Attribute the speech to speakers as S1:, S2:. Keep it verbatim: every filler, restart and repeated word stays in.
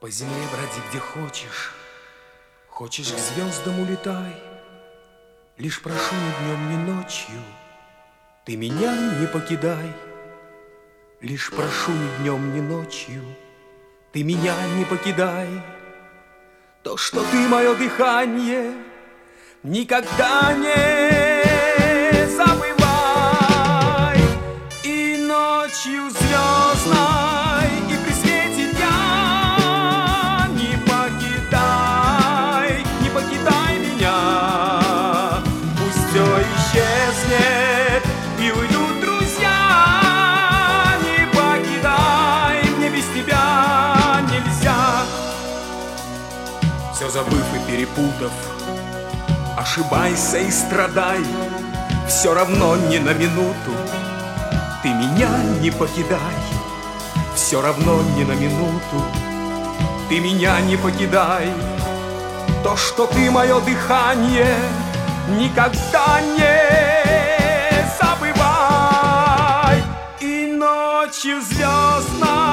S1: По земле броди где хочешь, хочешь к звездам улетай. Лишь прошу ни днем, ни ночью, ты меня не покидай. Лишь прошу ни днем, ни ночью, ты меня не покидай. То, что ты мое дыхание, никогда не забывай. И ночью звездной, и при свете дня не покидай, не покидай меня. Пусть все исчезнет и уйдут друзья, не покидай, мне без тебя нельзя. Все забыв и перепутав, ошибайся и страдай, все равно не на минуту ты меня не покидай. Все равно не на минуту ты меня не покидай. То, что ты мое дыхание, никогда не забывай. И ночью звездной